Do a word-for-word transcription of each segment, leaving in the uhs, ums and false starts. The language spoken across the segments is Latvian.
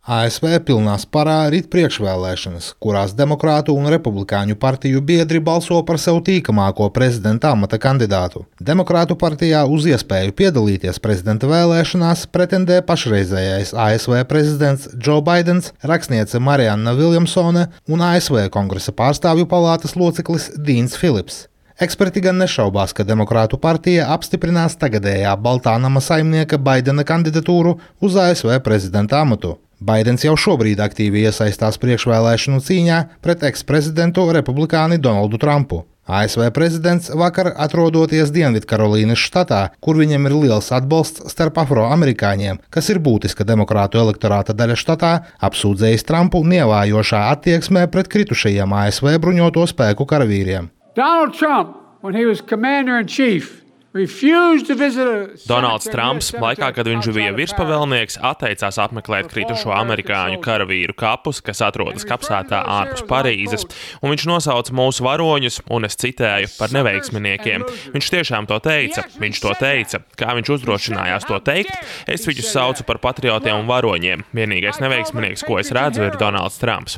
A S V pilnā sparā rit priekšvēlēšanas, kurās demokrātu un republikāņu partiju biedri balso par sev tīkamāko prezidenta amata kandidātu. Demokrātu partijā uz iespēju piedalīties prezidenta vēlēšanās pretendē pašreizējais A S V prezidents Joe Baidens, rakstniece Marianna Viljamsone un A S V Kongresa pārstāvju palātas loceklis Dīns Filips. Eksperti gan nešaubās, ka demokrātu partija apstiprinās tagadējā Baltā nama saimnieka Baidena kandidatūru uz A S V prezidenta amatu. Baidens jau šobrīd aktīvi iesaistās priekšvēlēšanu cīņā pret eksprezidentu republikāni Donaldu Trumpu. A S V prezidents vakar, atrodoties Dienvidkarolīnas štatā, kur viņam ir liels atbalsts starp afroamerikāņiem, kas ir būtiska demokrātu elektorāta daļa štatā, apsūdzējis Trumpu nievājošā attieksmē pret kritušajiem A S V bruņoto spēku karavīriem. Donald Trump, when he was commander-in-chief, Donalds Trumps, laikā, kad viņš bija virspavēlnieks, atteicās apmeklēt kritušo amerikāņu karavīru kapus, kas atrodas kapsētā ārpus Parīzes, un viņš nosauca mūsu varoņus, un es citēju, par neveiksminiekiem. Viņš tiešām to teica, viņš to teica. Kā viņš uzdrošinājās to teikt, es viņus saucu par patriotiem un varoņiem. Vienīgais neveiksminieks, ko es redzu, ir Donalds Trumps.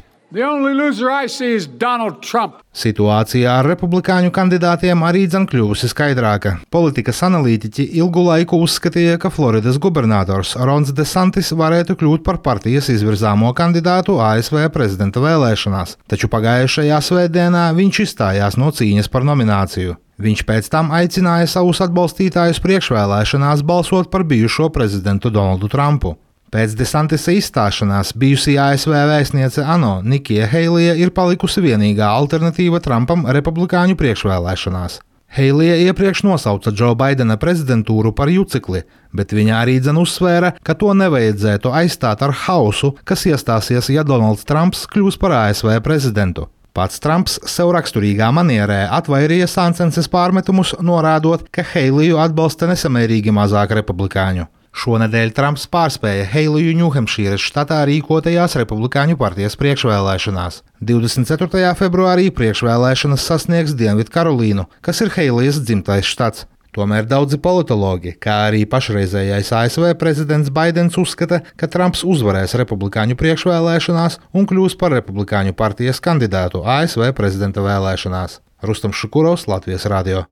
Situācija ar republikāņu kandidātiem arī dzen kļuvusi skaidrāka. Politikas analītiķi ilgu laiku uzskatīja, ka Floridas gubernators Rons DeSantis varētu kļūt par partijas izvirzāmo kandidātu A S V prezidenta vēlēšanās, taču pagājušajā svētdienā viņš izstājās no cīņas par nomināciju. Viņš pēc tam aicināja savus atbalstītājus priekšvēlēšanās balsot par bijušo prezidentu Donaldu Trumpu. Pēc DeSantisa izstāšanās bijusī A S V vēstniece ANO Nikija Heilija ir palikusi vienīgā alternatīva Trumpam republikāņu priekšvēlēšanās. Heilija iepriekš nosauca Džo Baidena prezidentūru par jucekli, bet viņa arī dzen uzsvēra, ka to nevajadzētu aizstāt ar hausu, kas iestāsies, ja Donalds Trumps kļūs par A S V prezidentu. Pats Trumps sev raksturīgā manierē atvairīja sāncenses pārmetumus, norādot, ka Heiliju atbalsta nesamērīgi mazāk republikāņu. Šonedēļ Trumps pārspēja Heiliju Ņūhempšīras štatā rīkotajās republikāņu partijas priekšvēlēšanās. divdesmit ceturtajā februārī priekšvēlēšanas sasniegs Dienvidkarolīnu, kas ir Heilijas dzimtais štats. Tomēr daudzi politologi, kā arī pašreizējais A S V prezidents Baidens uzskata, ka Trumps uzvarēs republikāņu priekšvēlēšanās un kļūs par republikāņu partijas kandidātu A S V prezidenta vēlēšanās. Rustam Šukurovs, Latvijas radio.